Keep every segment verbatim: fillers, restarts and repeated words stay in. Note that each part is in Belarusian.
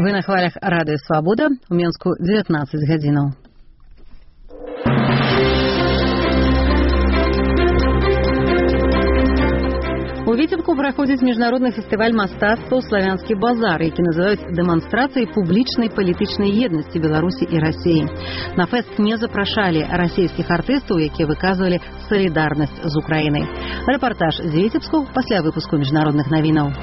Вы на хвалях Радыё Свабода. У Менску дзевятнаццаць гадзінаў. У Віцебку праходзіць міжнародны фестываль мастацтва «Славянскі базар», які называюць дэманстрацыяй публічнай палітычнай еднасці Беларусі і Расіі. На фэст не запрашалі расійскіх артыстаў, якія выказвалі салідарнасць з Украінай. Рэпартаж з Віцебску пасля выпуску міжнародных навінаў.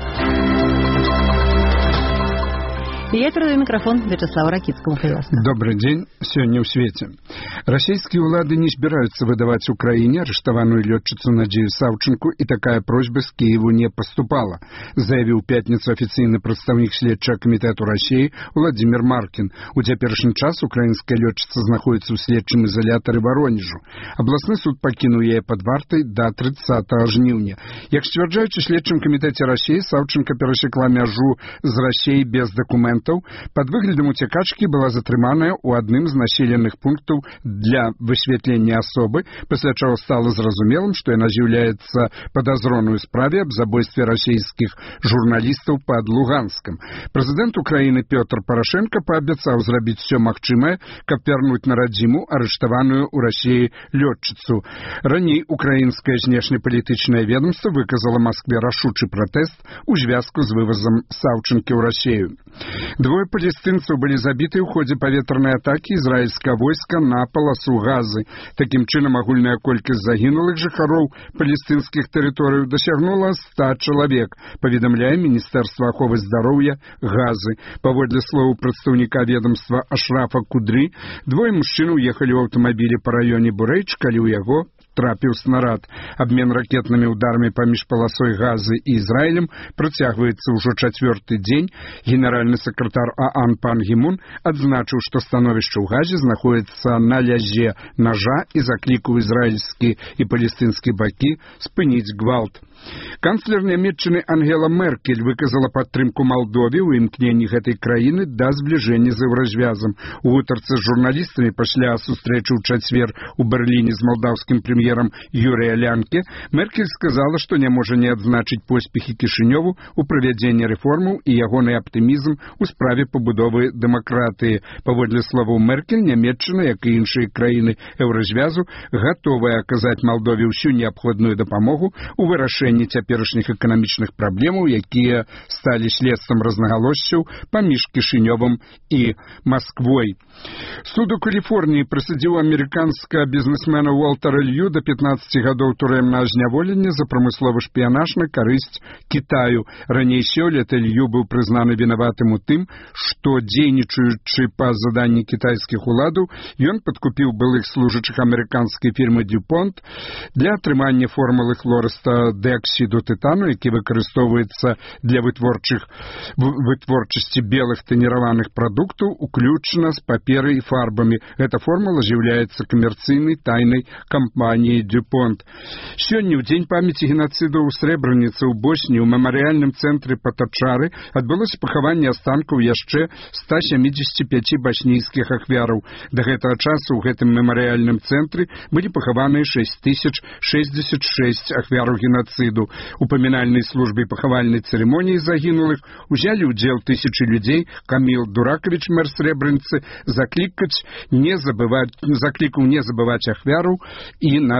Я передаю микрофон Вячеславу Ракицкому. Добрый день. Сегодня в свете. Российские улады не собираются выдавать Украине арештованную летчицу Надею Савченко, и такая просьба с Киеву не поступала, заявил в пятницу официальный представник Следчего комитета России Владимир Маркин. У теперешний час украинская летчица находится в следчем изоляторе Воронежу. Областный суд покинул ее под вартой до тридцатого жнивня. Як стверджают в Следчем комитете России, Савченко пересекла мяжу з Россией без документов. Под выглядом утекачки была затрыманая у адным з населенных пунктов для высветления особы, после чего стало зразумелым, что она является подозренной в справе об забойстве российских журналистов под Луганском. Президент Украины Петр Порошенко пообещал сделать все магчимое, как вернуть на родиму арештованную у России летчицу. Ранее украинское внешнеполитичное ведомство выказало Москве рашучий протест у звязку с вывозом Савченко в Россию. Двое палестинцев были забиты в ходе поветрной атаки израильского войска на полосу Газы. Таким чином, агульная колькасць загинулых жыхароў палестинских территорий досягнула ста человек, поведомляя Министерство аховы здароўя Газы. Паводле слоў прадстаўніка ведомства Ашрафа Кудры, двое мужчин уехали в автомобиле по районе Бурэйч, калі ў яго трапіў снарад. Обмен ракетными ударами поміж полосой Газы и Израилем протягивается уже четвертый день. Генеральный секретарь ООН Пан Гі Мун отзначил, что становище в Газе находится на ляже ножа и закликал израильские и палестинские баки спынить гвалт. Канцлер Нямецчыны Ангела Меркель выказала падтрымку Молдове ў імкненні гэтай краіны да збліжэння з еўразвязам. У гутарцы з журналістамі пасля сустрэчы ў чацвер у Берліне з малдаўскім прэм'ерам Юрыя Лянке Меркель сказала, што не можа не адзначыць поспехі Кішынёву ў правядзенні рэформаў і ягоны аптымізм у справе пабудовы дэмакратыі. Паводле словаў Меркель, Нямецчына, як і іншыя краіны еўразвязу, гатовая аказаць Молдове ўсю неабходную дапамогу у вырашэнні цяперашніх эканамічных праблемаў, якія сталі следствам рознагалоссяў паміж Кішынёвым і Масквой. Суд у Каліфорніі прысудзіў амерыканскага бізнесмена Уолтера Лью да пятнаццаці гадоў турэмнага зняволення за прамысловы шпіянаж на карысць Кітаю. Раней сёлета Лью быў прызнаны вінаватым у тым, што, дзейнічаючы па заданні кітайскіх уладаў, ён падкупіў былых служачых амерыканскай фірмы DuPont для атрымання формулы хлорыста дыоксіду тытану, які выкарыстоўваецца для вытворчых вытворчасці белых таніраваных прадуктаў, уключна з паперай і фарбамі. Эта формула з'яўляецца камерцыйнай тайнай кампаніяй DuPont. Сёння, ў дзень памяці геноциду ў Срэбраніцы ў Босніі, у мемарыяльным цэнтры Патачары адбылося пахаванне астанкаў яшчэ ста сямідзесяці пяці баснійскіх ахвяраў. Да гэтага часу ў гэтым мемарыяльным цэнтры былі пахаваныя шэсць тысяч шэсцьдзесят шэсць ахвяраў геноциду. У памінальнай службе пахавальнай цырымоніі загінулых узялі ўдзел тысячы людзей. Каміл Дуракавіч, мэр Срэбраніцы, заклікаць не забываць, заклікаў не забываць ахвяраў і на